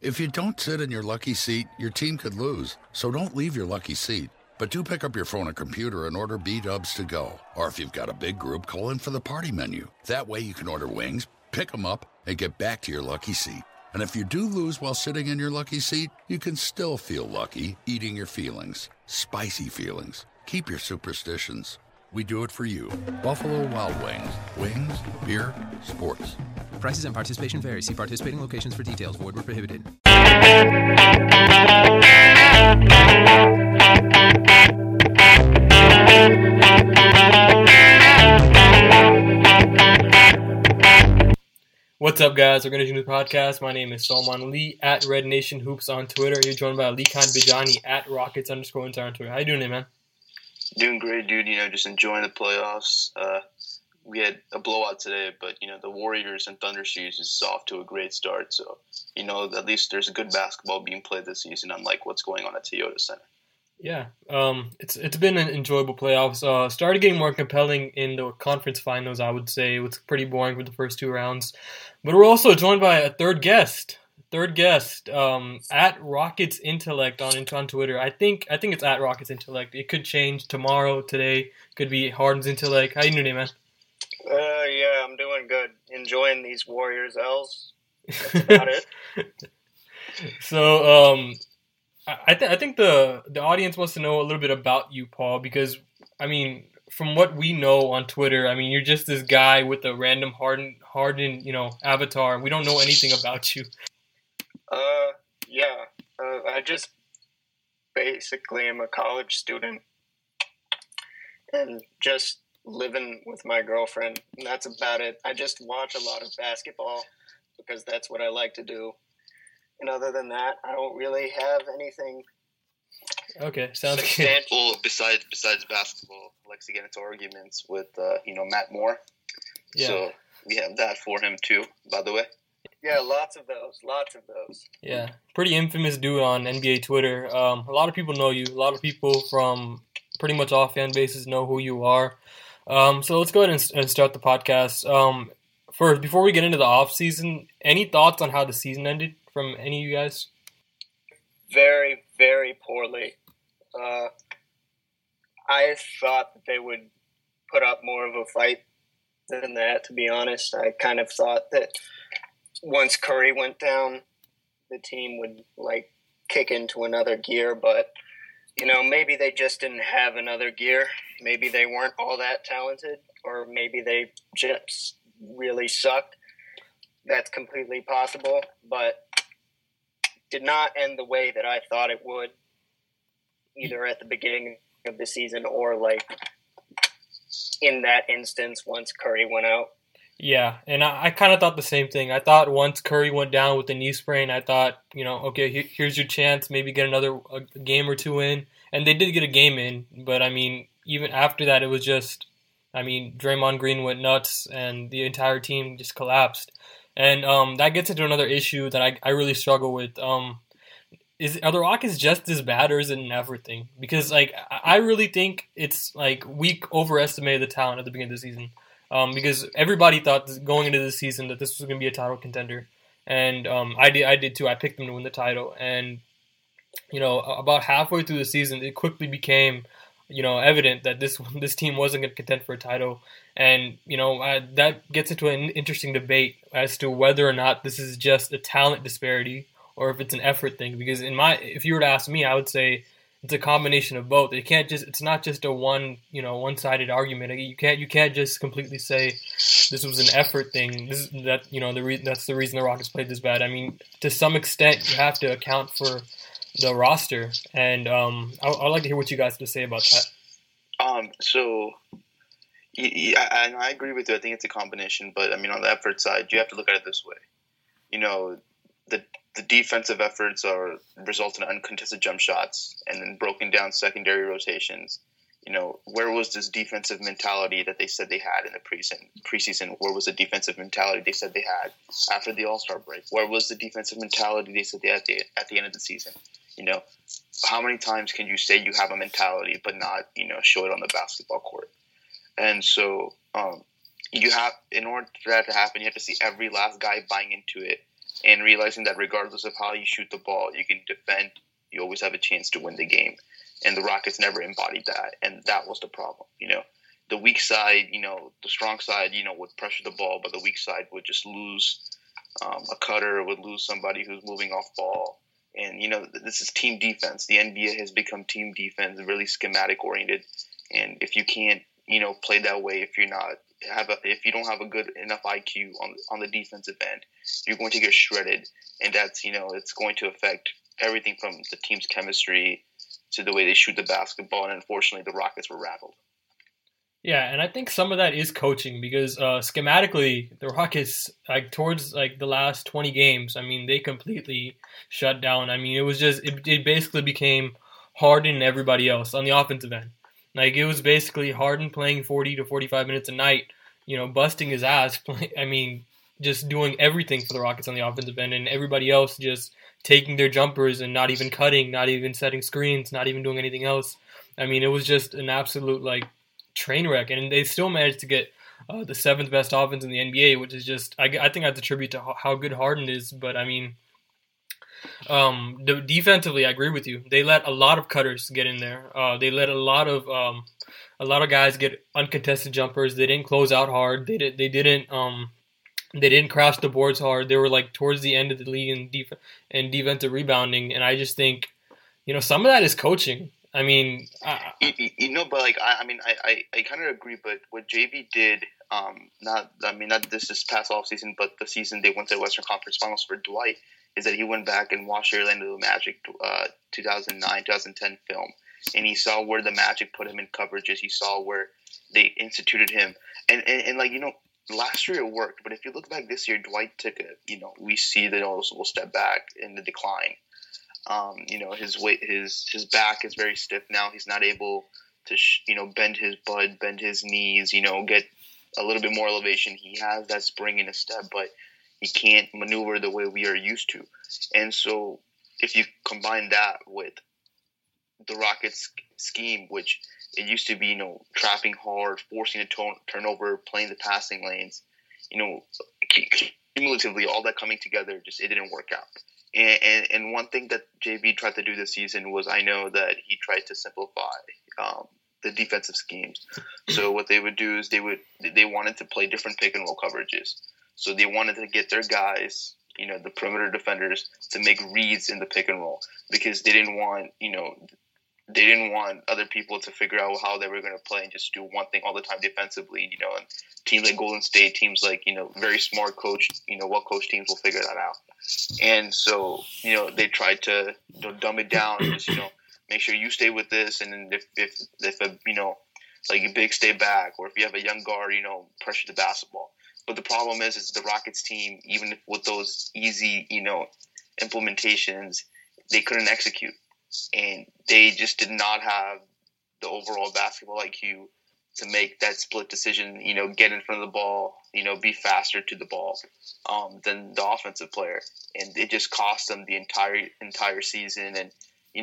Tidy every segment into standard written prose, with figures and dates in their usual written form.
If you don't sit in your lucky seat, your team could lose. So don't leave your lucky seat. But do pick up your phone or computer and order B-Dubs to go. Or if you've got a big group, call in for the party menu. That way you can order wings, pick them up, and get back to your lucky seat. And if you do lose while sitting in your lucky seat, you can still feel lucky eating your feelings. Spicy feelings. Keep your superstitions. We do it for you. Buffalo Wild Wings. Wings, beer, sports. Prices and participation vary. See participating locations for details. Void where prohibited. What's up, guys? We're going to do the podcast. My name is Salman Lee at Red Nation Hoops on Twitter. You're joined by Ali Khan Bijani at Rockets_Inter on Twitter. How you doing, man? Doing great, dude. Just enjoying the playoffs. We had a blowout today, but, the Warriors and Thunder series is off to a great start. So, at least there's a good basketball being played this season, unlike what's going on at Toyota Center. Yeah, it's been an enjoyable playoffs. Started getting more compelling in the conference finals, I would say. It was pretty boring for the first two rounds. But we're also joined by a third guest, at Rockets Intellect on Twitter. I think it's at Rockets Intellect. It could change tomorrow, today. Could be Harden's Intellect. How you doing, man? Yeah, I'm doing good. Enjoying these Warriors L's. That's about it. So, I think the audience wants to know a little bit about you, Paul, because, from what we know on Twitter, you're just this guy with a random Harden, avatar. We don't know anything about you. I just basically am a college student and just living with my girlfriend, and that's about it. I just watch a lot of basketball because that's what I like to do. And other than that, I don't really have anything. Okay, sounds good. Well, besides basketball, I like to get into arguments with Matt Moore. Yeah. So we have that for him too, by the way. Yeah, lots of those. Yeah, pretty infamous dude on NBA Twitter. A lot of people know you. A lot of people from pretty much all fan bases know who you are. So let's go ahead and start the podcast. First, before we get into the off season, any thoughts on how the season ended from any of you guys? Very, very poorly. I thought that they would put up more of a fight than that, to be honest. I kind of thought that once Curry went down, the team would, kick into another gear, but, maybe they just didn't have another gear. Maybe they weren't all that talented, or maybe they just really sucked. That's completely possible, but did not end the way that I thought it would, either at the beginning of the season or in that instance once Curry went out. Yeah, and I kind of thought the same thing. I thought once Curry went down with the knee sprain, I thought, okay, here's your chance, maybe get another game or two in. And they did get a game in, but even after that, it was just, Draymond Green went nuts and the entire team just collapsed. And that gets into another issue that I really struggle with. Are the Rockets just as bad, or is it in everything? Because I really think it's we overestimated the talent at the beginning of the season. Because everybody thought going into the season that this was going to be a title contender, and I did too. I picked them to win the title, and about halfway through the season, it quickly became evident that this team wasn't going to contend for a title. And, that gets into an interesting debate as to whether or not this is just a talent disparity or if it's an effort thing. Because if you were to ask me, I would say it's a combination of both. It's not just a one-sided argument. You can't just completely say this was an effort thing. That's the reason the Rockets played this bad. To some extent, you have to account for the roster, and I'd like to hear what you guys have to say about that. So I agree with you. I think it's a combination, but on the effort side, you have to look at it this way. The defensive efforts result in uncontested jump shots and then broken down secondary rotations. Where was this defensive mentality that they said they had in the preseason? Where was the defensive mentality they said they had after the All-Star break? Where was the defensive mentality they said they had at the end of the season? How many times can you say you have a mentality but not, show it on the basketball court? And so in order for that to happen, you have to see every last guy buying into it. and realizing that regardless of how you shoot the ball, you can defend. You always have a chance to win the game. And the Rockets never embodied that, and that was the problem. The weak side, the strong side, would pressure the ball, but the weak side would just lose a cutter, would lose somebody who's moving off ball. And, this is team defense. The NBA has become team defense, really schematic oriented. And if you can't, play that way, if you don't have a good enough IQ on the defensive end, you're going to get shredded. And that's, it's going to affect everything from the team's chemistry to the way they shoot the basketball. And unfortunately, the Rockets were rattled. Yeah, and I think some of that is coaching because schematically, the Rockets, towards the last 20 games, they completely shut down. It was just, it basically became Harden and everybody else on the offensive end. It was basically Harden playing 40 to 45 minutes a night, busting his ass, just doing everything for the Rockets on the offensive end, and everybody else just taking their jumpers and not even cutting, not even setting screens, not even doing anything else. It was just an absolute, train wreck, and they still managed to get the seventh best offense in the NBA, which is just, I think that's a tribute to how good Harden is. But defensively, I agree with you. They let a lot of cutters get in there. They let a lot of guys get uncontested jumpers. They didn't close out hard. They didn't crash the boards hard. They were towards the end of the league in defensive rebounding, and I just think some of that is coaching. But I kind of agree. But what JV did, not this past off season, but the season they went to the Western Conference Finals for Dwight, is that he went back and watched the Orlando Magic 2009-2010 film, and he saw where the Magic put him in coverages. He saw where they instituted him, and last year it worked. But if you look back this year, Dwight took we see the noticeable step back in the decline. His weight, his back is very stiff now. He's not able to, bend his butt, bend his knees, get a little bit more elevation. He has that spring in his step, but he can't maneuver the way we are used to. And so if you combine that with the Rockets scheme, which it used to be, trapping hard, forcing a turnover, playing the passing lanes, cumulatively, all that coming together, it didn't work out. And one thing that JB tried to do this season was, I know that he tried to simplify the defensive schemes. So what they would do is they wanted to play different pick and roll coverages. So they wanted to get their guys, the perimeter defenders, to make reads in the pick and roll, because they didn't want other people to figure out how they were going to play and just do one thing all the time defensively. And teams like Golden State, teams like very smart coach, well-coached teams will figure that out. And so they tried to dumb it down and just make sure you stay with this, and then if a a big stay back, or if you have a young guard, pressure the basketball. But the problem is the Rockets team, even with those easy implementations, they couldn't execute. And they just did not have the overall basketball IQ to make that split decision, get in front of the ball, be faster to the ball than the offensive player. And it just cost them the entire season. And,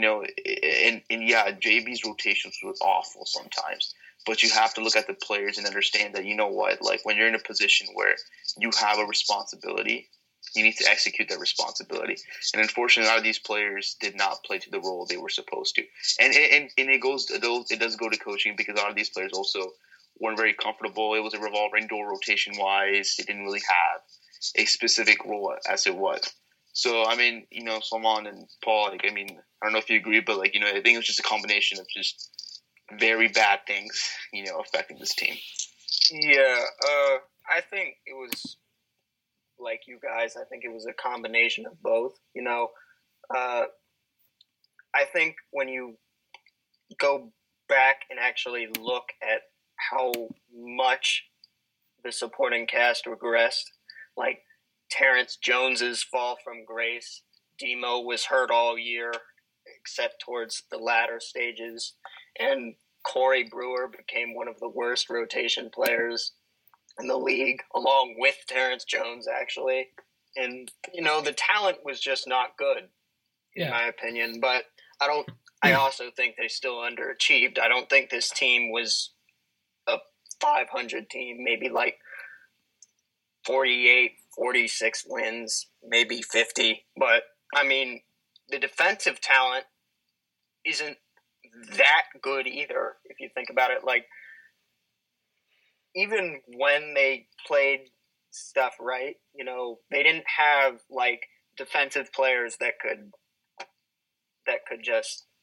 JB's rotations were awful sometimes. But you have to look at the players and understand that, when you're in a position where you have a responsibility, you need to execute that responsibility. And unfortunately, a lot of these players did not play to the role they were supposed to. And it does go to coaching, because a lot of these players also weren't very comfortable. It was a revolving door rotation wise. They didn't really have a specific role as it was. So, Salman and Paul, I don't know if you agree, but I think it was just a combination of just very bad things, affecting this team. Yeah, I think it was, like you guys, I think it was a combination of both. I think when you go back and actually look at how much the supporting cast regressed, like Terrence Jones's fall from grace, Demo was hurt all year except towards the latter stages, and Corey Brewer became one of the worst rotation players in the league, along with Terrence Jones, actually. And, the talent was just not good, in my opinion. But I also think they still underachieved. I don't think this team was a 500 team, maybe 48, 46 wins. maybe 50. But, I mean, the defensive talent isn't that good either, if you think about it. Like, even when they played stuff right, you know, they didn't have, like, defensive players that could just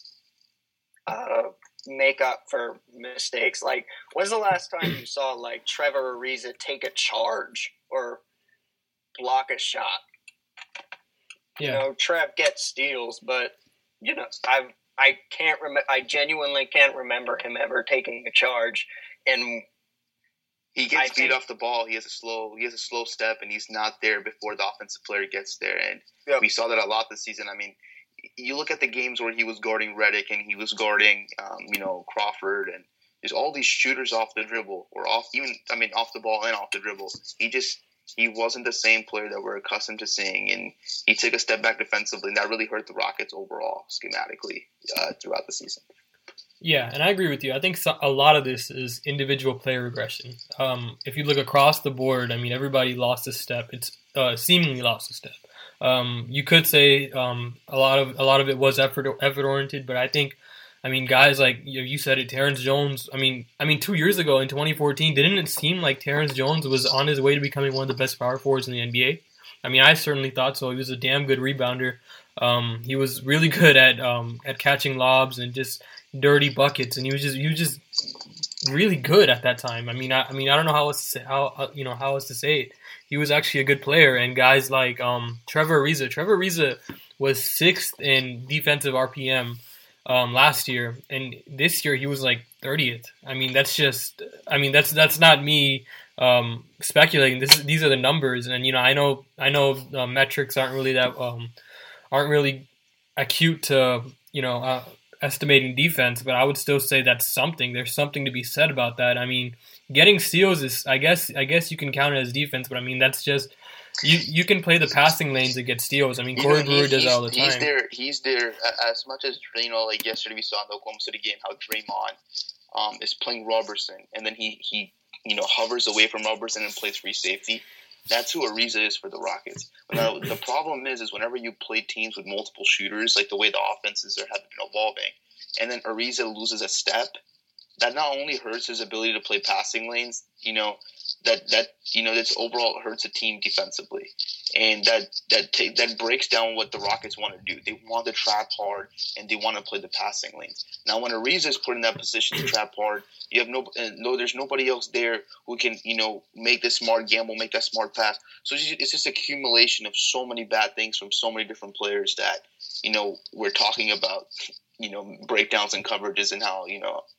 make up for mistakes. Like, when's the last time you saw, like, Trevor Ariza take a charge or block a shot? Yeah. You know, Trev gets steals, but, you know, I can't remember. I genuinely can't remember him ever taking a charge. And he gets beat off the ball. He has a slow step, and he's not there before the offensive player gets there. And we saw that a lot this season. I mean, you look at the games where he was guarding Redick and he was guarding, Crawford, and there's all these shooters off the dribble or off the ball and off the dribble. He wasn't the same player that we're accustomed to seeing, and he took a step back defensively, and that really hurt the Rockets overall schematically throughout the season. Yeah, and I agree with you. I think a lot of this is individual player regression. If you look across the board, I mean, everybody lost a step. It's seemingly lost a step. You could say a lot of it was effort oriented, but I think, I mean, guys like you said it, Terrence Jones. I mean, 2 years ago in 2014, didn't it seem like Terrence Jones was on his way to becoming one of the best power forwards in the NBA? I mean, I certainly thought so. He was a damn good rebounder. He was really good at catching lobs and just dirty buckets, and he was just really good at that time. I don't know how else to say it. He was actually a good player, and guys like Trevor Ariza was 6th in defensive RPM last year, and this year he was like 30th. I mean, that's not me speculating. These are the numbers, and I know metrics aren't really acute to estimating defense, but I would still say that's something. There's something to be said about that. I mean, getting steals is, I guess you can count it as defense, but I mean, that's just, you can play the passing lanes and get steals. I mean, Corey Brewer does that all the time. He's there as much as, like yesterday we saw in the Oklahoma City game, how Draymond is playing Robertson, and then he hovers away from Robertson and plays free safety. That's who Ariza is for the Rockets. But now, the problem is whenever you play teams with multiple shooters, like the way the offenses have been evolving, and then Ariza loses a step, that not only hurts his ability to play passing lanes, that's overall hurts the team defensively, and that breaks down what the Rockets want to do. They want to trap hard, and they want to play the passing lanes. Now, when Ariza is put in that position to trap hard, you have there's nobody else there who can make the smart gamble, make that smart pass. So it's just accumulation of so many bad things from so many different players that we're talking about breakdowns and coverages and how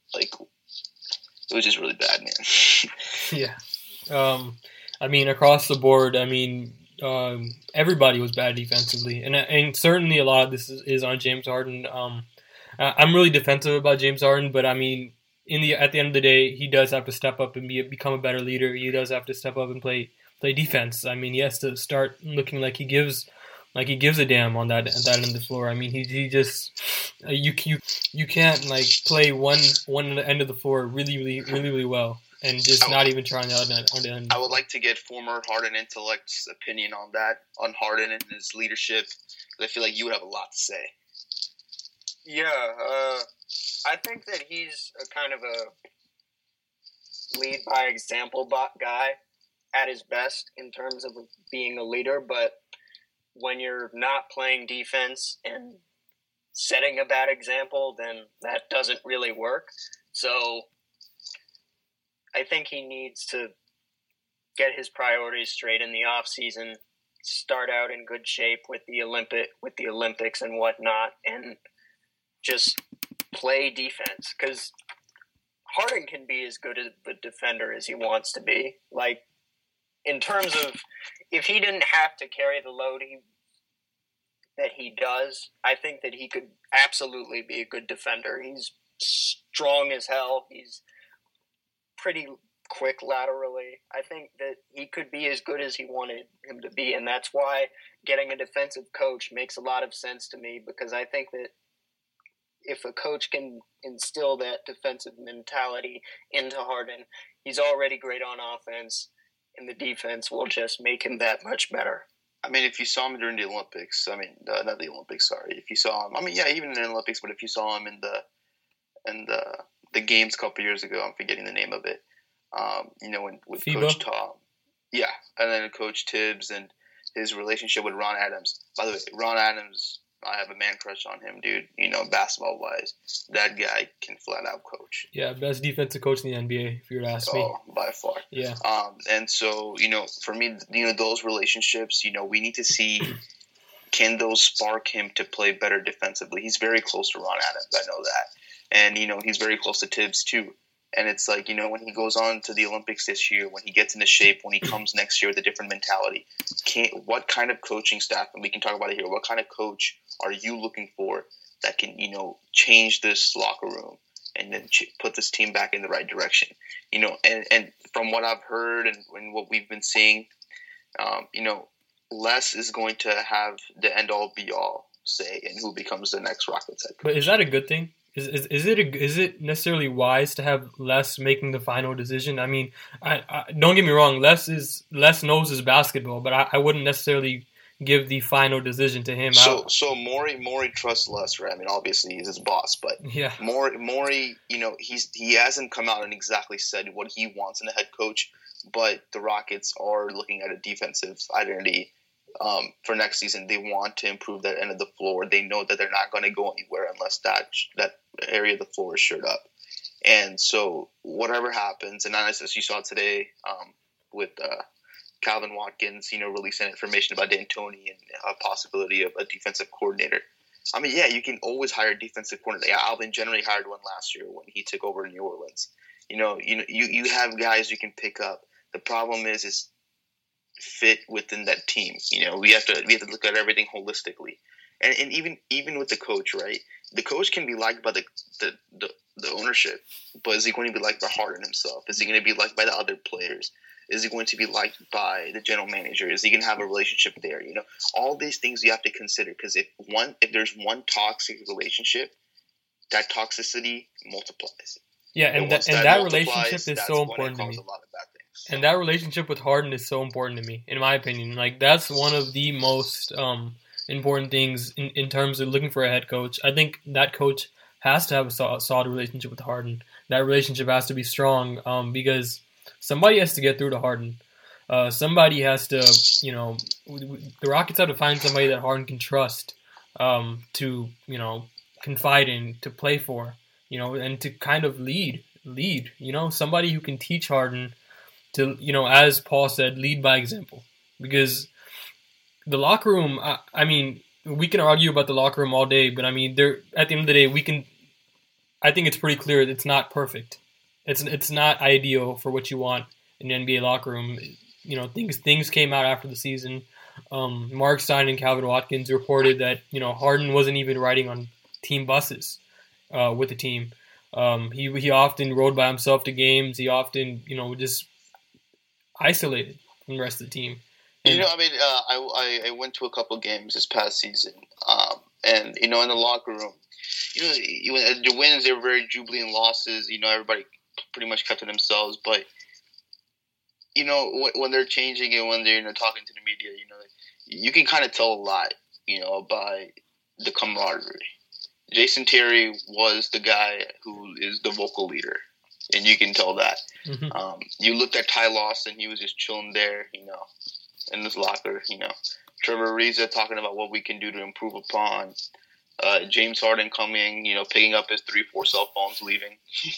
it was just really bad, man. Yeah. I mean, across the board, everybody was bad defensively, and certainly a lot of this is on James Harden. I'm really defensive about James Harden, but I mean, at the end of the day, he does have to step up and become a better leader. He does have to step up and play defense. I mean, he has to start looking like he gives a damn on that end of the floor. I mean, he just you can't play one end of the floor really well and just not even trying on the end. I would like to get former Harden intellect's opinion on that, on Harden and his leadership, because I feel like you would have a lot to say. Yeah, I think that he's a kind of a lead by example guy at his best in terms of being a leader, but when you're not playing defense and setting a bad example, then that doesn't really work. So I think he needs to get his priorities straight in the off season, start out in good shape with the Olympics and whatnot, and just play defense. Because Harden can be as good of a defender as he wants to be. Like, in terms of, if he didn't have to carry the load that he does, I think that he could absolutely be a good defender. He's strong as hell. He's pretty quick laterally. I think that he could be as good as he wanted him to be, and that's why getting a defensive coach makes a lot of sense to me, because I think that if a coach can instill that defensive mentality into Harden, he's already great on offense, and the defense will just make him that much better. I mean, if you saw him during the Olympics, not the Olympics, sorry. If you saw him, even in the Olympics, but if you saw him in the games a couple years ago, I'm forgetting the name of it. With FIBA? Coach Tom, yeah, and then Coach Tibbs and his relationship with Ron Adams. By the way, Ron Adams, I have a man crush on him, dude. Basketball wise, that guy can flat out coach. Yeah, best defensive coach in the NBA, if you were to ask me. Oh, by far. Yeah. And so, for me, those relationships, we need to see, can those spark him to play better defensively? He's very close to Ron Adams, I know that. And, he's very close to Tibbs, too. And it's like, when he goes on to the Olympics this year, when he gets into shape, when he comes next year with a different mentality, what kind of coaching staff, and we can talk about it here, what kind of coach are you looking for that can, change this locker room and then put this team back in the right direction? And from what I've heard and what we've been seeing, Les is going to have the end-all, be-all say in who becomes the next Rockets head coach. But is that a good thing? Is it necessarily wise to have Les making the final decision? I mean, I don't get me wrong. Les knows his basketball, but I wouldn't necessarily give the final decision to him. So Morey trusts Les, right? I mean, obviously he's his boss, but yeah, Morey, he hasn't come out and exactly said what he wants in a head coach, but the Rockets are looking at a defensive identity. For next season, they want to improve that end of the floor. They know that they're not going to go anywhere unless that area of the floor is shored up. And so whatever happens, and as you saw today with Calvin Watkins, releasing information about D'Antoni and a possibility of a defensive coordinator. I mean, yeah, you can always hire a defensive coordinator. Alvin Gentry hired one last year when he took over in New Orleans. You have guys you can pick up. The problem is fit within that team. We have to look at everything holistically, and even with the coach, right? The coach can be liked by the ownership, but is he going to be liked by Harden himself? Is he going to be liked by the other players? Is he going to be liked by the general manager? Is he going to have a relationship there? All these things you have to consider, because if there's one toxic relationship, that toxicity multiplies. Yeah, and that relationship is so important to me. And that relationship with Harden is so important to me, in my opinion. Like, that's one of the most important things in terms of looking for a head coach. I think that coach has to have a solid relationship with Harden. That relationship has to be strong because somebody has to get through to Harden. Somebody has to, the Rockets have to find somebody that Harden can trust to, confide in, to play for, and to kind of lead, somebody who can teach Harden to, as Paul said, lead by example. Because the locker room, I mean, we can argue about the locker room all day, but I mean, at the end of the day, I think it's pretty clear that it's not perfect. It's not ideal for what you want in an NBA locker room. Things came out after the season. Mark Stein and Calvin Watkins reported that, Harden wasn't even riding on team buses with the team. He often rode by himself to games. He often, just isolated from the rest of the team. And, I went to a couple games this past season, and in the locker room, the wins, they were very jubilant. Losses, everybody pretty much kept to themselves. But when they're changing and when they're talking to the media, you can kind of tell a lot, by the camaraderie. Jason Terry was the guy who is the vocal leader, and you can tell that. Mm-hmm. You looked at Ty Lawson; he was just chilling there, in this locker. Trevor Ariza talking about what we can do to improve upon. James Harden coming, picking up his 3-4 cell phones, leaving.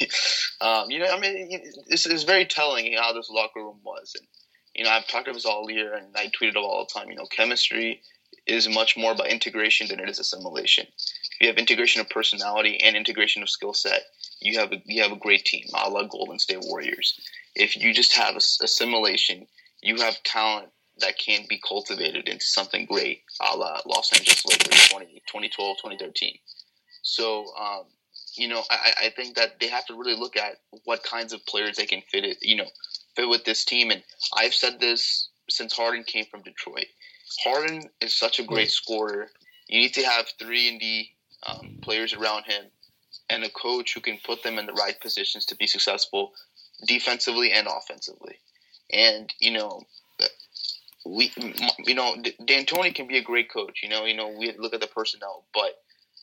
It's very telling how this locker room was. And, I've talked about this all year, and I tweeted it all the time. Chemistry is much more about integration than it is assimilation. If you have integration of personality and integration of skill set, you have a great team, a la Golden State Warriors. If you just have assimilation, you have talent that can be cultivated into something great, a la Los Angeles Lakers 2012, 2013. So, I think that they have to really look at what kinds of players they can fit with this team. And I've said this since Harden came from Detroit. Harden is such a great scorer. You need to have 3-and-D players around him and a coach who can put them in the right positions to be successful defensively and offensively. And, D'Antoni can be a great coach. We look at the personnel, but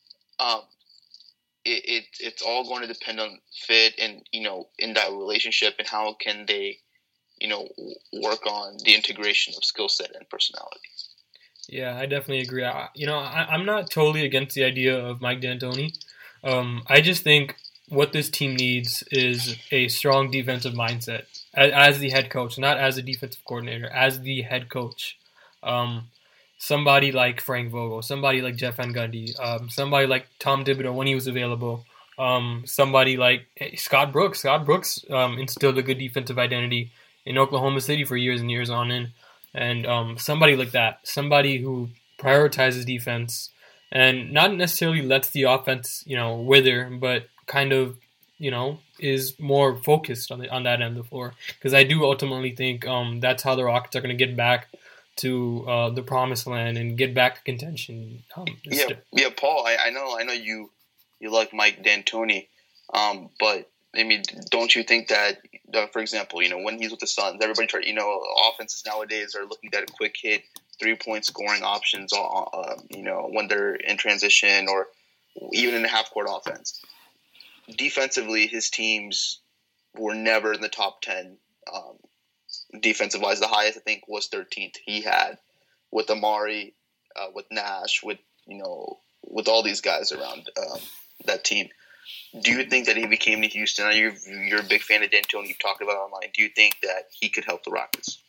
it's all going to depend on fit and in that relationship and how can they work on the integration of skill set and personality. Yeah, I definitely agree. I'm not totally against the idea of Mike D'Antoni. I just think what this team needs is a strong defensive mindset as the head coach, not as a defensive coordinator, as the head coach. Somebody like Frank Vogel, somebody like Jeff Van Gundy, somebody like Tom Thibodeau when he was available, somebody like Scott Brooks. Scott Brooks instilled a good defensive identity in Oklahoma City for years and years on end. And somebody like that, somebody who prioritizes defense and not necessarily lets the offense, wither, but kind of, is more focused on that end of the floor. Because I do ultimately think that's how the Rockets are going to get back to the promised land and get back to contention. Paul. I know you like Mike D'Antoni, but I mean, don't you think that, for example, when he's with the Suns, everybody offenses nowadays are looking at a quick hit, 3-point scoring options, when they're in transition or even in a half-court offense. Defensively, his teams were never in the top 10 defensive-wise. The highest, I think, was 13th. He had with Amari, with Nash, with all these guys around that team. Do you think that he became to Houston? You're a big fan of D'Antoni. You've talked about it online. Do you think that he could help the Rockets?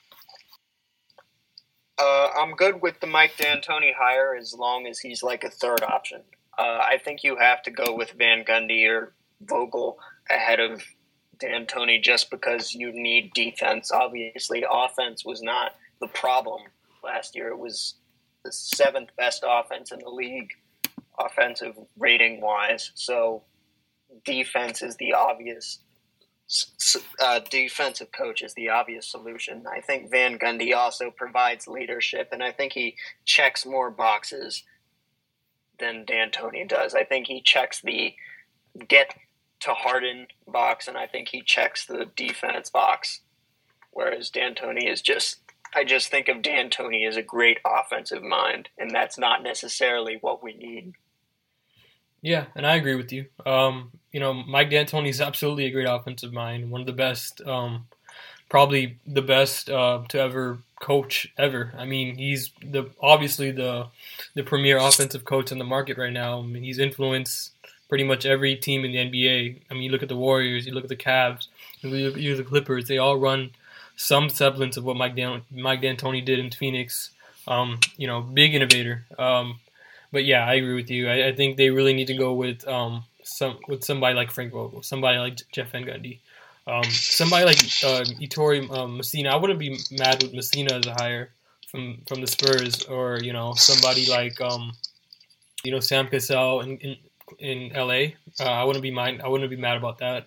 I'm good with the Mike D'Antoni hire as long as he's like a third option. I think you have to go with Van Gundy or Vogel ahead of D'Antoni just because you need defense. Obviously, offense was not the problem last year. It was the 7th best offense in the league, offensive rating-wise. So defense is the obvious defensive coach is the obvious solution. I think Van Gundy also provides leadership, and I think he checks more boxes than D'Antoni does. I think he checks the get to Harden box, and I think he checks the defense box, whereas D'Antoni is I just think of D'Antoni as a great offensive mind, and that's not necessarily what we need. Yeah, and I agree with you. Mike D'Antoni is absolutely a great offensive mind, one of the best, probably the best to ever coach ever. I mean, he's obviously the premier offensive coach in the market right now. I mean, he's influenced pretty much every team in the NBA. I mean, you look at the Warriors, you look at the Cavs, you look at the Clippers. They all run some semblance of what Mike D'Antoni did in Phoenix. Big innovator. But yeah, I agree with you. I think they really need to go with somebody like Frank Vogel, somebody like Jeff Van Gundy, somebody like Ettore Messina. I wouldn't be mad with Messina as a hire from the Spurs, or somebody like Sam Cassell in LA. I wouldn't be mad about that.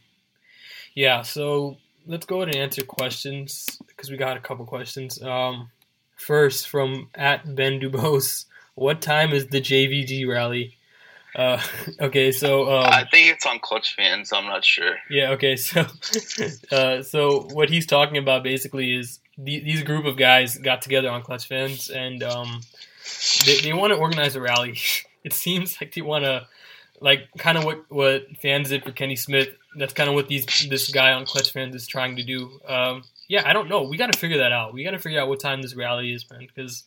So let's go ahead and answer questions because we got a couple questions. First from @Ben What time is the JVG rally? Okay, so I think it's on Clutch Fans. I'm not sure. Yeah. Okay. So, so what he's talking about basically is these group of guys got together on Clutch Fans, and they want to organize a rally. It seems like they want to, like, kind of what fans did for Kenny Smith. That's kind of what this guy on Clutch Fans is trying to do. I don't know. We got to figure that out. We got to figure out what time this rally is, man, because.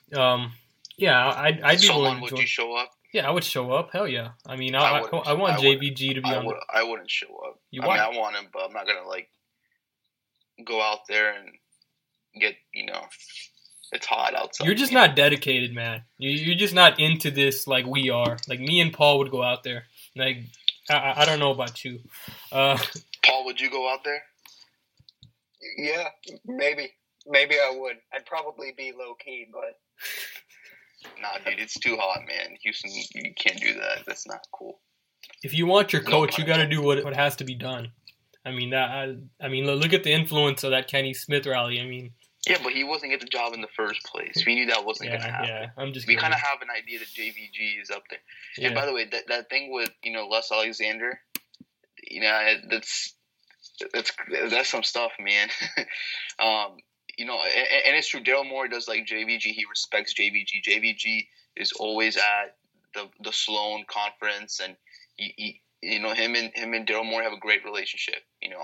I'd be willing to would you show up? Yeah, I would show up. Hell yeah. I mean, I want JVG to be on. I wouldn't show up. I want him, but I'm not gonna go out there and get it's hot outside. You're just not dedicated, man. You're just not into this like we are. Like me and Paul would go out there. Like I don't know about you. Paul, would you go out there? Yeah, maybe I would. I'd probably be low key, but. Nah, dude, it's too hot, man. Houston, you can't do that. That's not cool. If you want your coach, you got to do what has to be done. I mean, look at the influence of that Kenny Smith rally. I mean, yeah, but he wasn't get the job in the first place. We knew that wasn't going to happen. Yeah, we kind of have an idea that JVG is up there. Yeah. And by the way, that thing with Les Alexander, that's some stuff, man. and it's true. Daryl Morey does like JVG. He respects JVG. JVG is always at the Sloan conference, and him and Daryl Morey have a great relationship.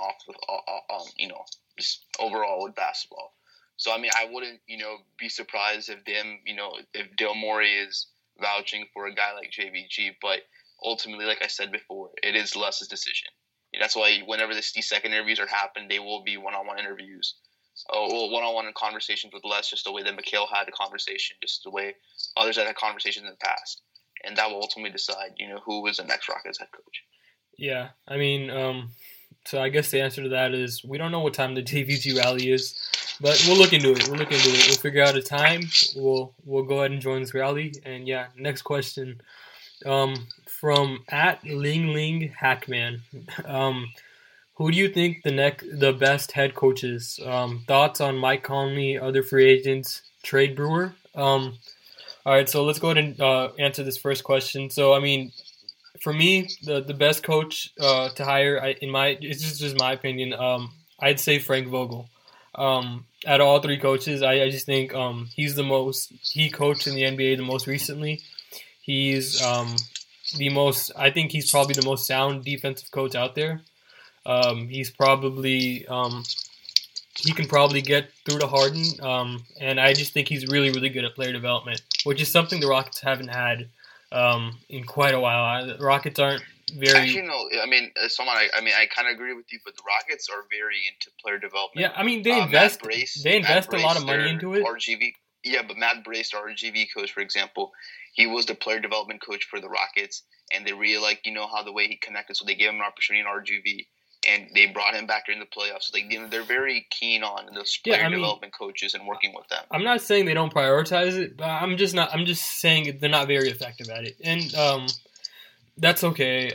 Just overall with basketball. So I mean, I wouldn't be surprised if if Daryl Morey is vouching for a guy like JVG, but ultimately, like I said before, it is Les's decision. That's why whenever these second interviews are happening, they will be one-on-one interviews. One-on-one conversations with Les, just the way that Mikhail had a conversation, just the way others had conversations in the past. And that will ultimately decide, who is the next Rockets head coach. Yeah, I mean, so I guess the answer to that is we don't know what time the JVG rally is, but we'll look into it. We'll figure out a time. We'll go ahead and join this rally. And yeah, next question. From @Ling Hackman. Who do you think the best head coaches? Thoughts on Mike Conley, other free agents, trade Brewer? All right, so let's go ahead and answer this first question. So, I mean, for me, the best coach to hire, it's just my opinion. I'd say Frank Vogel. Out of all three coaches, I just think he coached in the NBA the most recently. He's I think he's probably the most sound defensive coach out there. He's probably he can probably get through to Harden, and I just think he's really, really good at player development, which is something the Rockets haven't had in quite a while. The Rockets aren't very. Actually, no. I mean, I kind of agree with you, but the Rockets are very into player development. Yeah, I mean, they invest a lot of money into it. RGV, yeah, but Matt Brace, our RGV coach, for example, he was the player development coach for the Rockets, and they really like how the way he connected, so they gave him an opportunity in RGV. And they brought him back during the playoffs. So they're very keen on those player development coaches and working with them. I'm not saying they don't prioritize it, but I'm just saying they're not very effective at it, and that's okay.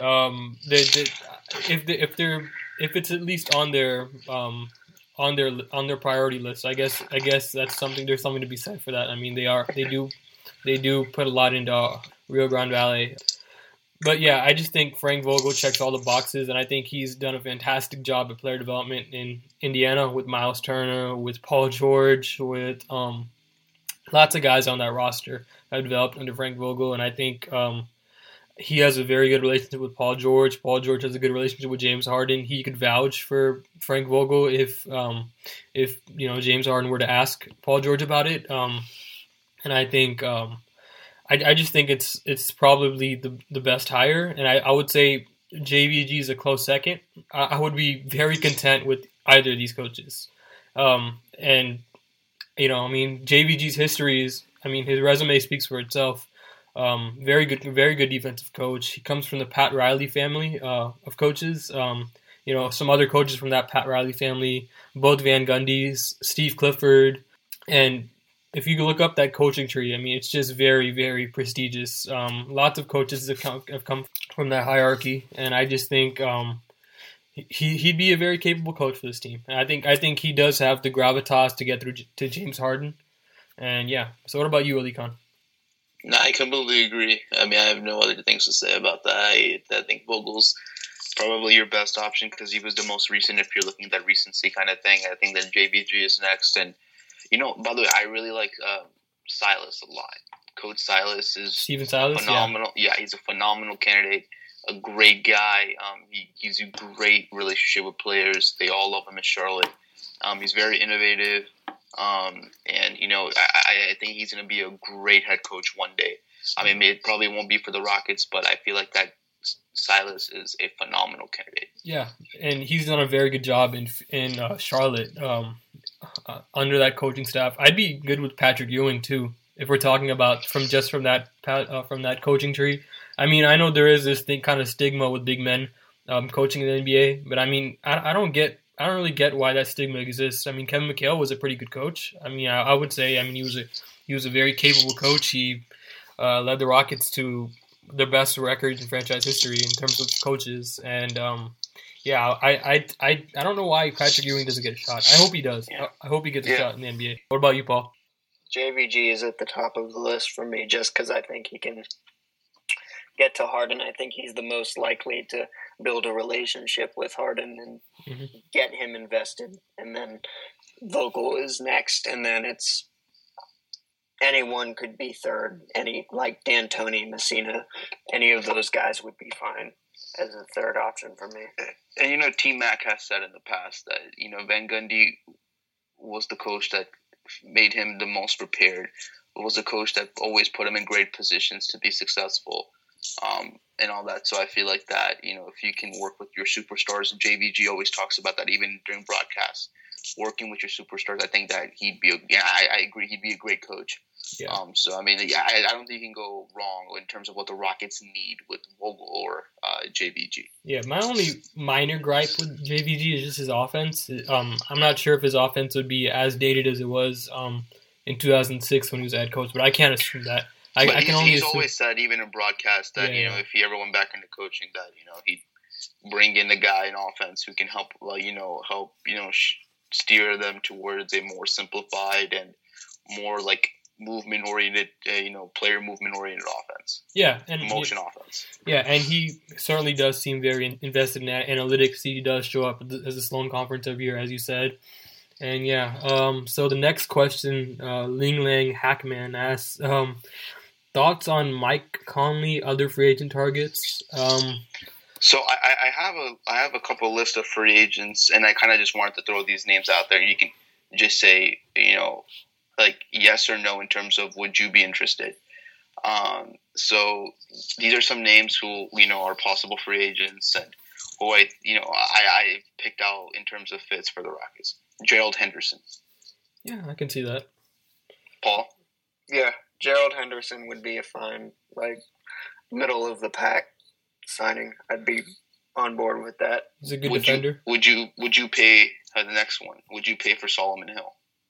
If it's at least on their priority list, I guess that's something. There's something to be said for that. I mean, they do put a lot into Rio Grande Valley. But yeah, I just think Frank Vogel checks all the boxes, and I think he's done a fantastic job at player development in Indiana with Miles Turner, with Paul George, with lots of guys on that roster that have developed under Frank Vogel, and I think he has a very good relationship with Paul George. Paul George has a good relationship with James Harden. He could vouch for Frank Vogel if James Harden were to ask Paul George about it, and I think. I just think it's probably the best hire, and I would say JVG is a close second. I would be very content with either of these coaches. JVG's history is, his resume speaks for itself. Very good defensive coach. He comes from the Pat Riley family of coaches. Some other coaches from that Pat Riley family, both Van Gundy's, Steve Clifford, and if you look up that coaching tree, it's just very, very prestigious. Lots of coaches have come from that hierarchy, and I just think he'd be a very capable coach for this team. And I think he does have the gravitas to get through to James Harden. And yeah, so what about you, Ali Khan? No, I completely agree. I have no other things to say about that. I think Vogel's probably your best option because he was the most recent. If you're looking at that recency kind of thing, I think that JVG is next, and. By the way, I really like Silas a lot. Coach Silas is Stephen Silas, phenomenal. Yeah, he's a phenomenal candidate, a great guy. He's a great relationship with players. They all love him in Charlotte. He's very innovative, and I think he's going to be a great head coach one day. It probably won't be for the Rockets, but I feel like that Silas is a phenomenal candidate. Yeah, and he's done a very good job in Charlotte. Under that coaching staff, I'd be good with Patrick Ewing too. If we're talking about from that coaching tree, I know there is this kind of stigma with big men coaching in the NBA, but I don't really get why that stigma exists. Kevin McHale was a pretty good coach. I would say he was a very capable coach. He led the Rockets to their best record in franchise history in terms of coaches, and I don't know why Patrick Ewing doesn't get a shot. I hope he does. Yeah. I hope he gets a shot in the NBA. What about you, Paul? JVG is at the top of the list for me just because I think he can get to Harden. I think he's the most likely to build a relationship with Harden and get him invested. And then Vogel is next, and then it's anyone could be third. Like D'Antoni, Messina, any of those guys would be fine as a third option for me. And, T-Mac has said in the past that, Van Gundy was the coach that made him the most prepared. It was the coach that always put him in great positions to be successful, and all that. So I feel like that, if you can work with your superstars, and JVG always talks about that even during broadcasts, working with your superstars, I think that I agree, he'd be a great coach. Yeah. I don't think you can go wrong in terms of what the Rockets need with Vogel or JVG. Yeah, my only minor gripe with JVG is just his offense. I'm not sure if his offense would be as dated as it was in 2006 when he was head coach, but I can't assume that. He's always said, even in broadcast, that if he ever went back into coaching, that he'd bring in a guy in offense who can help, steer them towards a more simplified and more like movement oriented, player movement oriented offense. Yeah, and motion offense. Yeah, and he certainly does seem very invested in that analytics. He does show up as a Sloan Conference every year, as you said. And so the next question, Ling Lang Hackman asks, thoughts on Mike Conley, other free agent targets? So I have a couple list of free agents, and I kind of just wanted to throw these names out there. You can just say, like yes or no in terms of would you be interested. So these are some names who are possible free agents, and who I picked out in terms of fits for the Rockets. Gerald Henderson. Yeah, I can see that. Paul? Yeah, Gerald Henderson would be a fine, middle of the pack signing. I'd be on board with that. He's a good defender. Would you pay the next one? Would you pay for Solomon Hill?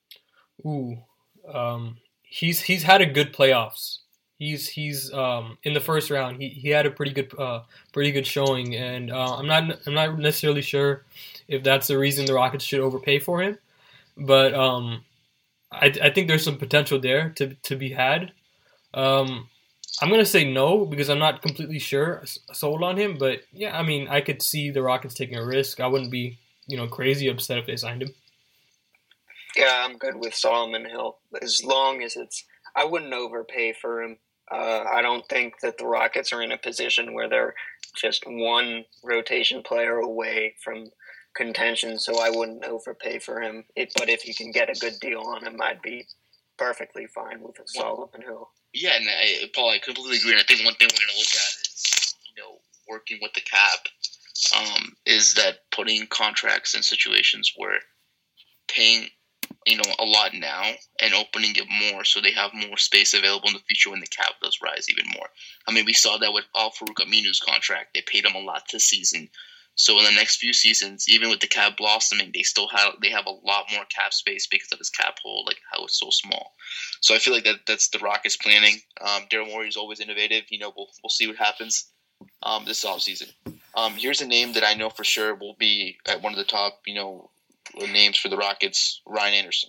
Ooh, he's had a good playoffs. He's in the first round. He had a pretty good showing, and I'm not necessarily sure if that's the reason the Rockets should overpay for him, but I think there's some potential there to be had. I'm gonna say no because I'm not completely sold on him, but yeah, I could see the Rockets taking a risk. I wouldn't be crazy upset if they signed him. Yeah, I'm good with Solomon Hill as long as I wouldn't overpay for him. I don't think that the Rockets are in a position where they're just one rotation player away from contention, so I wouldn't overpay for him. But if you can get a good deal on him, I'd be perfectly fine with Solomon Hill. Yeah, and Paul, I completely agree. And I think one thing we're going to look at is, working with the cap, is that putting contracts in situations where paying, a lot now and opening it more so they have more space available in the future when the cap does rise even more. We saw that with Al-Farouq Aminu's contract. They paid him a lot this season. So in the next few seasons, even with the cap blossoming, they have a lot more cap space because of his cap hole, like how it's so small. So I feel like that's the Rockets planning. Daryl Morey is always innovative. We'll see what happens this offseason. Here's a name that I know for sure will be at one of the top, names for the Rockets, Ryan Anderson.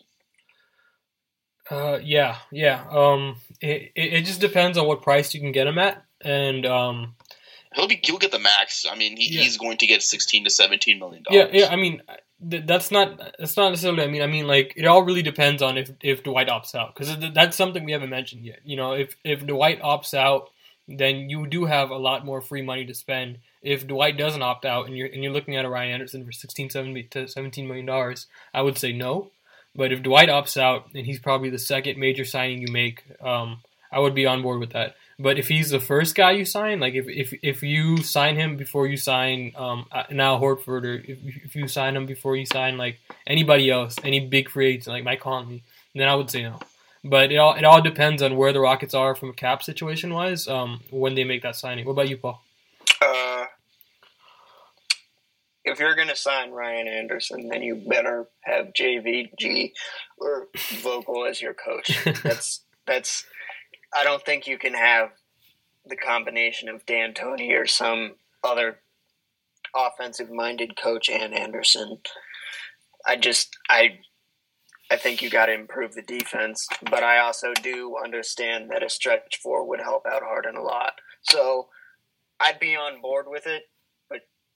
Yeah. It just depends on what price you can get him at, and he'll get the max. He's going to get $16 to $17 million. Yeah. That's not necessarily. It all really depends on if Dwight opts out, because that's something we haven't mentioned yet. If Dwight opts out, then you do have a lot more free money to spend. If Dwight doesn't opt out and you're looking at a Ryan Anderson for $16 to $17 million, I would say no. But if Dwight opts out and he's probably the second major signing you make, I would be on board with that. But if he's the first guy you sign, like if you sign him before you sign Al Horford, or if you sign him before you sign like anybody else, any big free agent like Mike Conley, then I would say no. But it all depends on where the Rockets are from a cap situation wise when they make that signing. What about you, Paul? If you're going to sign Ryan Anderson, then you better have JVG or Vogel as your coach. That's. I don't think you can have the combination of D'Antoni or some other offensive-minded coach and Anderson. I think you got to improve the defense, but I also do understand that a stretch four would help out Harden a lot. So I'd be on board with it, but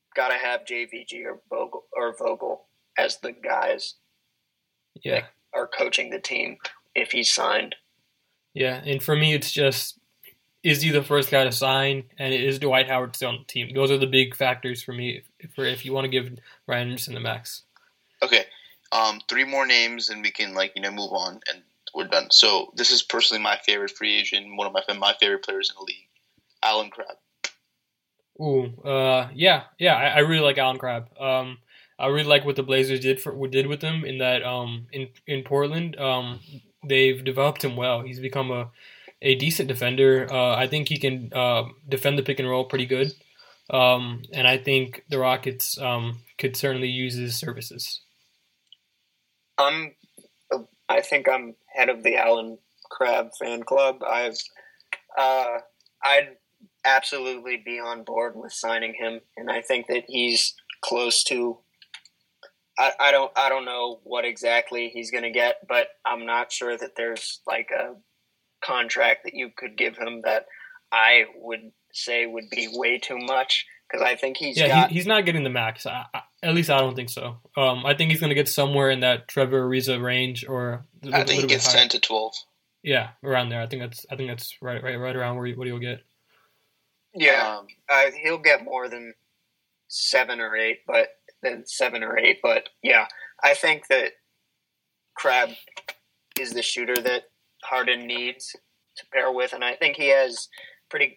gotta have JVG or Vogel as the guys that are coaching the team if he's signed. Yeah, and for me, it's just, is he the first guy to sign, and is Dwight Howard still on the team? Those are the big factors for me if you want to give Ryan Anderson the max. Okay, 3 more names, and we can move on, and we're done. So this is personally my favorite free agent, one of my favorite players in the league, Allen Crabbe. Ooh, yeah, I really like Allen Crabbe. I really like what the Blazers did with him in that in Portland. They've developed him well. He's become a decent defender. I think he can defend the pick and roll pretty good. And I think the Rockets could certainly use his services. I think I'm head of the Allen Crabbe fan club. I'd absolutely be on board with signing him, and I think that he's close to. I don't know what exactly he's going to get, but I'm not sure that there's like a contract that you could give him that I would say would be way too much, because I think he's not getting the max. At least I don't think so. I think he's going to get somewhere in that Trevor Ariza range, or I think he gets 10 to 12. Yeah, around there. I think that's right around what he'll get. Yeah, he'll get more than 7 or 8, but yeah, I think that Crabbe is the shooter that Harden needs to pair with, and I think he has pretty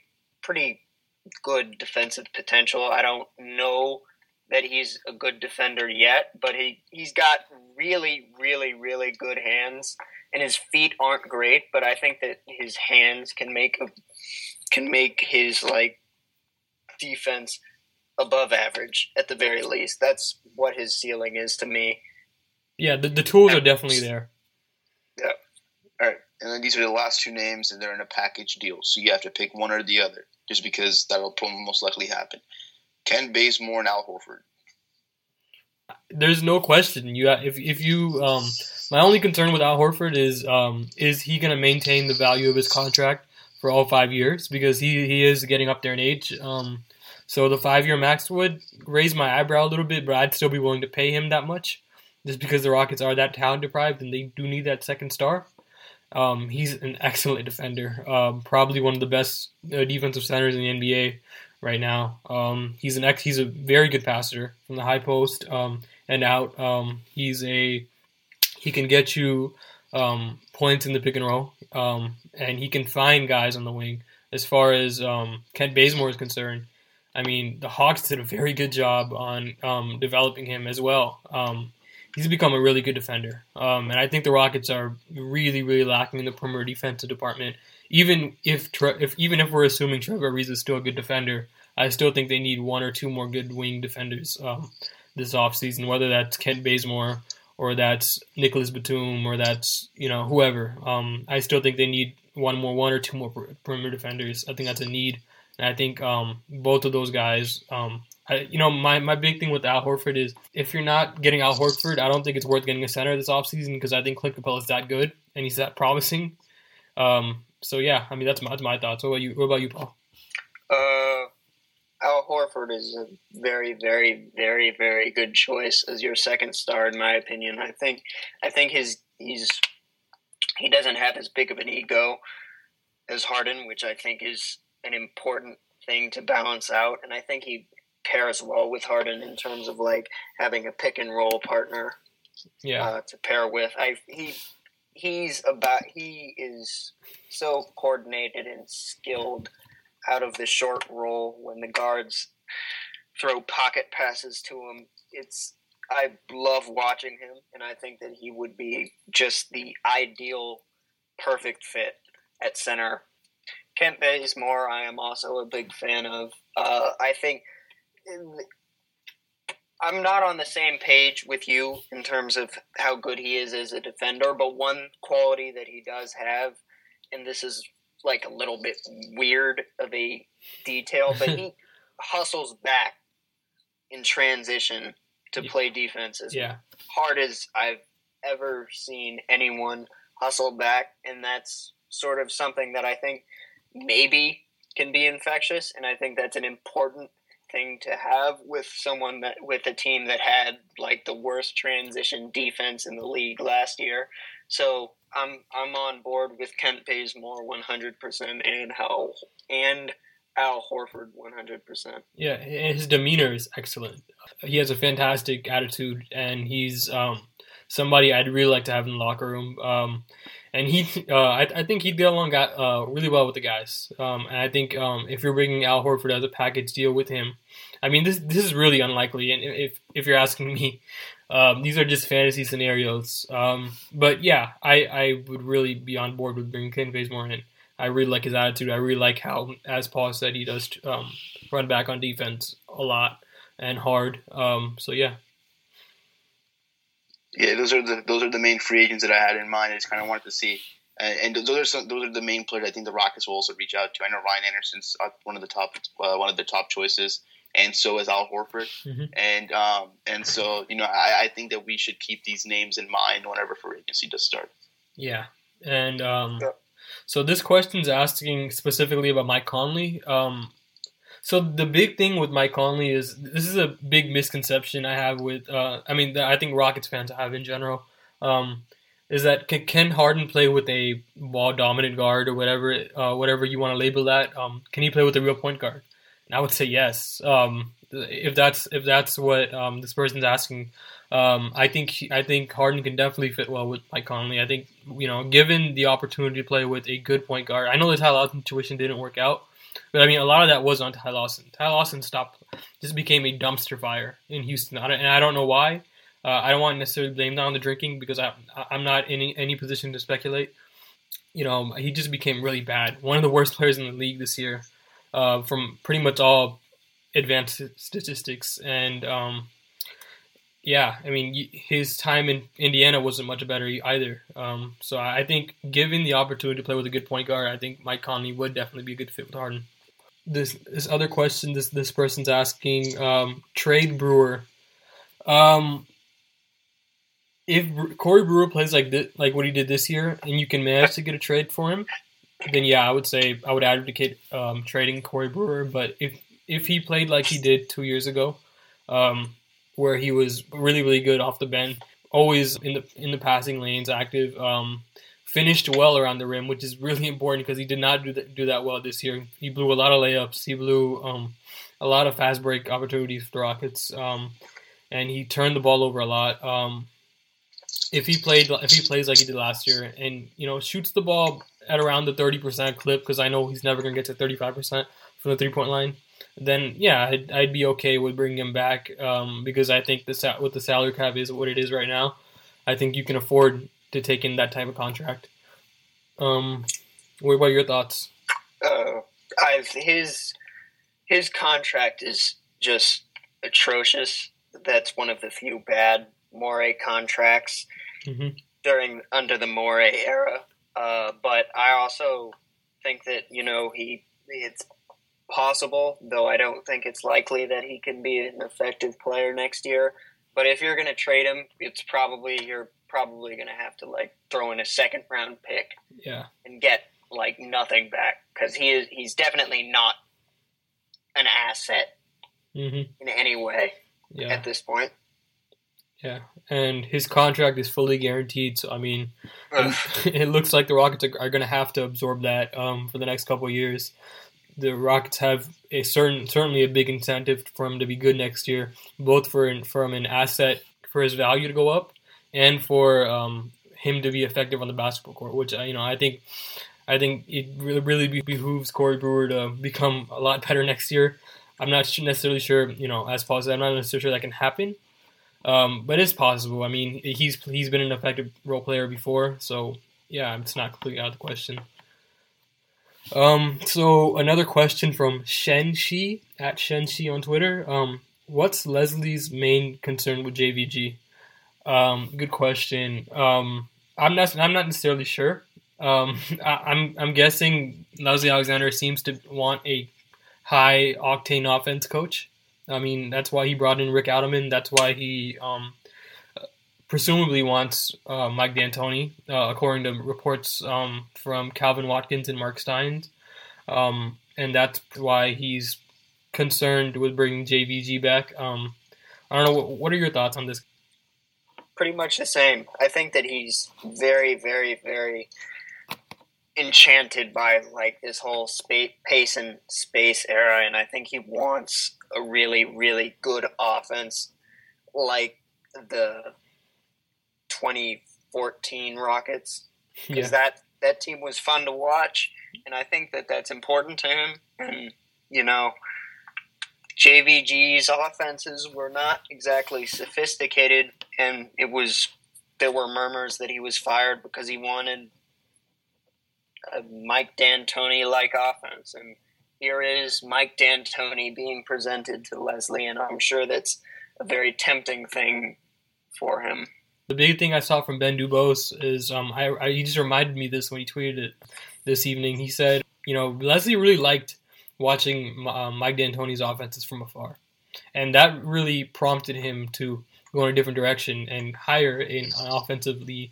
good defensive potential. I don't know that he's a good defender yet, but he's got really, really, really good hands, and his feet aren't great, but I think that his hands can make his defense above average at the very least. That's what his ceiling is to me. Yeah, the tools are definitely there. Yeah. All right, and then these are the last 2 names, and they're in a package deal, so you have to pick one or the other, just because that'll most likely happen. Kent Bazemore and Al Horford. There's no question. My only concern with Al Horford is he going to maintain the value of his contract for all 5 years, because he is getting up there in age. So the 5-year max would raise my eyebrow a little bit, but I'd still be willing to pay him that much, just because the Rockets are that talent deprived and they do need that second star. He's an excellent defender, probably one of the best defensive centers in the NBA right now. He's a very good passer from the high post and out. He can get you points in the pick and roll, and he can find guys on the wing. As far as Kent Bazemore is concerned, I mean, the Hawks did a very good job on developing him as well. He's become a really good defender, and I think the Rockets are really, really lacking in the perimeter defensive department. Even if we're assuming Trevor Ariza is still a good defender, I still think they need 1 or 2 more good wing defenders this offseason, whether that's Kent Bazemore or that's Nicholas Batum or that's whoever. I still think they need 1 or 2 more perimeter defenders. I think that's a need, and I think both of those guys. My big thing with Al Horford is, if you're not getting Al Horford, I don't think it's worth getting a center this offseason, because I think Clint Capella is that good and he's that promising. So yeah, I mean that's my thoughts. What about you, Paul? Al Horford is a very, very, very, very good choice as your second star, in my opinion. I think he doesn't have as big of an ego as Harden, which I think is an important thing to balance out, and I think he pairs well with Harden in terms of having a pick and roll partner to pair with. He is so coordinated and skilled out of the short roll when the guards throw pocket passes to him. I love watching him, and I think that he would be just the ideal perfect fit at center. Kent Bazemore, I am also a big fan of. I think I'm not on the same page with you in terms of how good he is as a defender, but one quality that he does have, and this is a little bit weird of a detail, but he hustles back in transition to play defense as hard as I've ever seen anyone hustle back, and that's sort of something that I think maybe can be infectious, and I think that's an important thing to have with a team that had like the worst transition defense in the league last year. So I'm on board with Kent Bazemore 100% and Al Horford 100%. Yeah, his demeanor is excellent. He has a fantastic attitude, and he's somebody I'd really like to have in the locker room. And I think he'd get along really well with the guys. And I think if you're bringing Al Horford as a package deal with him, I mean, this is really unlikely. And if you're asking me, these are just fantasy scenarios. But yeah, I would really be on board with bringing Kent Bazemore in. I really like his attitude. I really like how, as Paul said, he does run back on defense a lot and hard. So yeah. Yeah, those are the main free agents that I had in mind. I just kind of wanted to see, and those are the main players I think the Rockets will also reach out to. I know Ryan Anderson's one of the top choices, and so is Al Horford. Mm-hmm. And so I think that we should keep these names in mind whenever free agency does start. Yeah, and so this question's asking specifically about Mike Conley. So the big thing with Mike Conley is this is a big misconception I have with I think Rockets fans have in general, is that can Harden play with a ball dominant guard or whatever you want to label that? Can he play with a real point guard? And I would say yes. If that's what this person's asking, I think Harden can definitely fit well with Mike Conley. I think given the opportunity to play with a good point guard, I know the Ty Lawson situation didn't work out. But I mean, a lot of that was on Ty Lawson. Ty Lawson just became a dumpster fire in Houston, and I don't know why. I don't want to necessarily blame that on the drinking because I'm not in any position to speculate. He just became really bad. One of the worst players in the league this year, from pretty much all advanced statistics. And yeah, I mean, his time in Indiana wasn't much better either. So I think given the opportunity to play with a good point guard, I think Mike Conley would definitely be a good fit with Harden. This other question this person's asking, trade Brewer. If Corey Brewer plays like what he did this year, and you can manage to get a trade for him, then yeah, I would advocate trading Corey Brewer. But if he played like he did 2 years ago, where he was really, really good off the bench, always in the passing lanes, active, finished well around the rim, which is really important because he did not do that well this year. He blew a lot of layups. He blew a lot of fast break opportunities for the Rockets, and he turned the ball over a lot. If he plays like he did last year, and shoots the ball at around the 30% clip, because I know he's never going to get to 35% from the 3-point line, then yeah, I'd be okay with bringing him back because I think with the salary cap is what it is right now, I think you can afford to take in that type of contract. What about your thoughts? His contract is just atrocious. That's one of the few bad Morey contracts under the Morey era. But I also think that it's possible, though I don't think it's likely that he can be an effective player next year. But if you're going to trade him, you're probably going to have to throw in a second round pick, and get nothing back, because he's definitely not an asset in any way at this point. Yeah, and his contract is fully guaranteed, so I mean, it looks like the Rockets are going to have to absorb that for the next couple of years. The Rockets have certainly a big incentive for him to be good next year, both from an asset for his value to go up, and for him to be effective on the basketball court. Which I think it really behooves Corey Brewer to become a lot better next year. I'm not necessarily sure, as Paul said, I'm not necessarily sure that can happen, but it's possible. I mean, he's been an effective role player before, so yeah, it's not completely out of the question. So another question from Shenshi at Shenshi on Twitter. What's Leslie's main concern with JVG? Good question. I'm not necessarily sure. I'm guessing Leslie Alexander seems to want a high octane offense coach. I mean, that's why he brought in Rick Adelman. That's why he presumably wants Mike D'Antoni, according to reports from Calvin Watkins and Mark Stein. And that's why he's concerned with bringing JVG back. I don't know. What are your thoughts on this? Pretty much the same. I think that he's very, very, very enchanted by like this whole pace and space era, and I think he wants a really, really good offense like the 2014 Rockets, because that team was fun to watch, and I think that that's important to him. And JVG's offenses were not exactly sophisticated, and there were murmurs that he was fired because he wanted a Mike D'Antoni-like offense. And here is Mike D'Antoni being presented to Leslie, and I'm sure that's a very tempting thing for him. The big thing I saw from Ben Dubose is he just reminded me this when he tweeted it this evening. He said, Leslie really liked watching Mike D'Antoni's offenses from afar. And that really prompted him to go in a different direction and hire an offensively,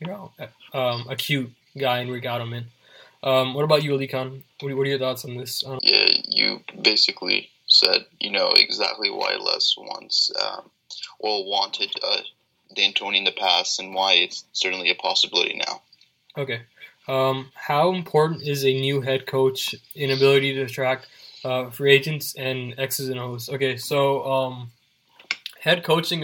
acute guy in Rick Adelman. What about you, Ali Khan? What are your thoughts on this? Yeah, you basically said, exactly why Les wanted D'Antoni in the past and why it's certainly a possibility now. Okay. How important is a new head coach in ability to attract free agents and X's and O's? Okay, so head coaching,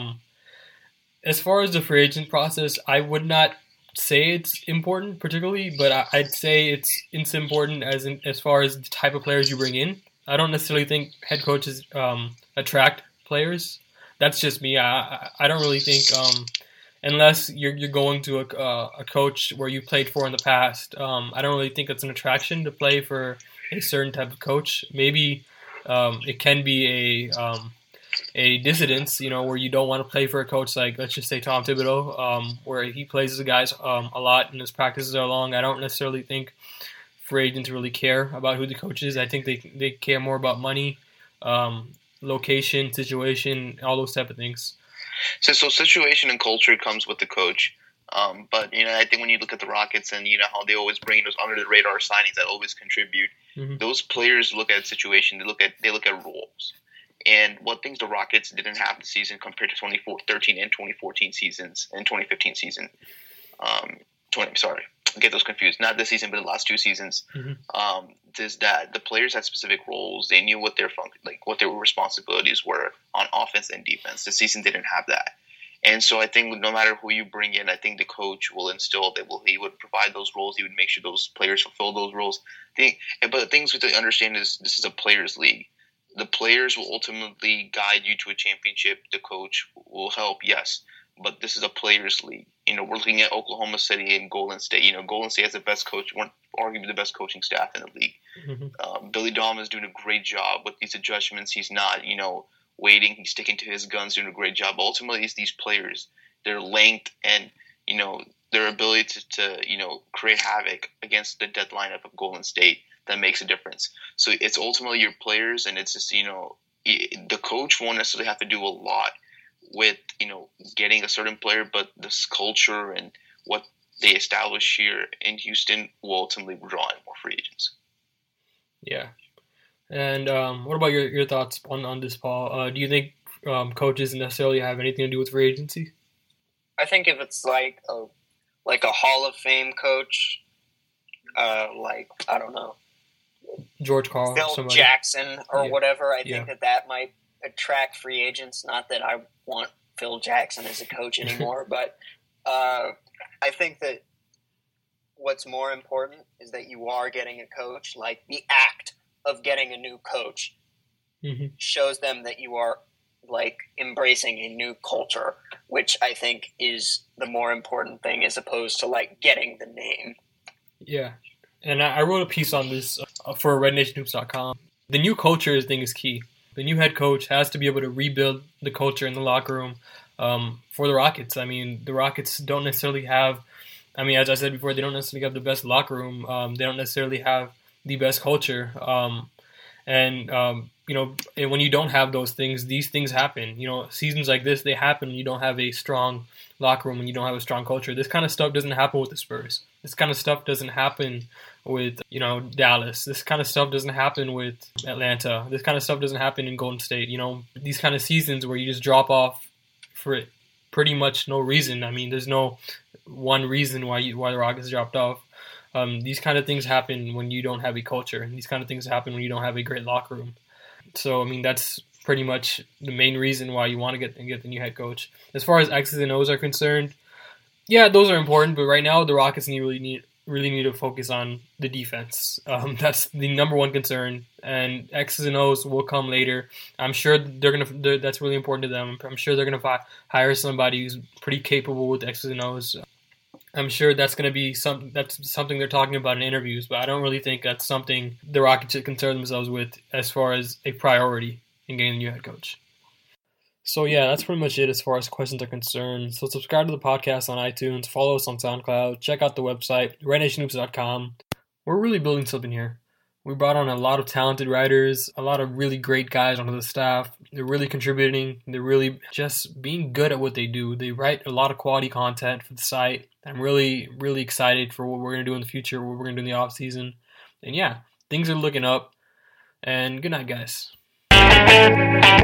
as far as the free agent process, I would not say it's important particularly, but I'd say it's important as far as the type of players you bring in. I don't necessarily think head coaches attract players. That's just me. I don't really think unless you're going to a coach where you played for in the past. I don't really think it's an attraction to play for a certain type of coach. Maybe it can be a dissidence, where you don't want to play for a coach like, let's just say, Tom Thibodeau, where he plays the guys a lot and his practices are long. I don't necessarily think free agents really care about who the coach is. I think they care more about money, location, situation, all those type of things. So situation and culture comes with the coach. But, I think when you look at the Rockets and, how they always bring those under-the-radar signings that always contribute, those players look at situation, they look at roles. And what things the Rockets didn't have this season compared to 2013 and 2014 seasons and 2015 season. Get those confused. Not this season, but the last two seasons. Is that the players had specific roles. They knew what their responsibilities were on offense and defense. The season didn't have that. And so I think no matter who you bring in, I think the coach will instill he would provide those roles. He would make sure those players fulfill those roles. But the things we have to understand is this is a players' league. The players will ultimately guide you to a championship. The coach will help, yes. But this is a players' league. We're looking at Oklahoma City and Golden State. Golden State has the best coach, arguably the best coaching staff in the league. Billy Donovan is doing a great job with these adjustments. He's not, waiting. He's sticking to his guns, doing a great job. Ultimately, it's these players, their length and, their ability to create havoc against the dead lineup of Golden State that makes a difference. So it's ultimately your players, and it's just, the coach won't necessarily have to do a lot with, getting a certain player, but this culture and what they establish here in Houston will ultimately draw in more free agents. Yeah. And what about your thoughts on this, Paul? Do you think coaches necessarily have anything to do with free agency? I think if it's like a Hall of Fame coach, I don't know, George Karl, Phil Jackson or whatever, I think that might attract free agents. Not that I want Phil Jackson as a coach anymore, but I think that what's more important is that you are getting a coach. Like the act of getting a new coach shows them that you are embracing a new culture, which I think is the more important thing as opposed to getting the name. Yeah. And I wrote a piece on this for RedNationHoops.com. The new culture thing is key. The new head coach has to be able to rebuild the culture in the locker room for the Rockets. I mean, the Rockets don't necessarily have, as I said before, they don't necessarily have the best locker room. They don't necessarily have the best culture. And and when you don't have those things, these things happen. Seasons like this, they happen when you don't have a strong locker room, when you don't have a strong culture. This kind of stuff doesn't happen with the Spurs. This kind of stuff doesn't happen with, Dallas. This kind of stuff doesn't happen with Atlanta. This kind of stuff doesn't happen in Golden State. These kind of seasons where you just drop off for pretty much no reason. I mean, there's no one reason why the Rockets dropped off. These kind of things happen when you don't have a culture, and these kind of things happen when you don't have a great locker room. So, I mean, that's pretty much the main reason why you want to get the new head coach. As far as X's and O's are concerned, yeah, those are important, but right now the Rockets really need to focus on the defense. That's the number one concern, and X's and O's will come later. I'm sure that's really important to them. I'm sure they're gonna hire somebody who's pretty capable with X's and O's. I'm sure that's going to be something they're talking about in interviews, but I don't really think that's something the Rockets should concern themselves with as far as a priority in getting a new head coach. So yeah, that's pretty much it as far as questions are concerned. So subscribe to the podcast on iTunes, follow us on SoundCloud, check out the website, rednationhoops.com. We're really building something here. We brought on a lot of talented writers, a lot of really great guys onto the staff. They're really contributing. They're really just being good at what they do. They write a lot of quality content for the site. I'm really, really excited for what we're going to do in the future, what we're going to do in the off season. And yeah, things are looking up. And good night, guys.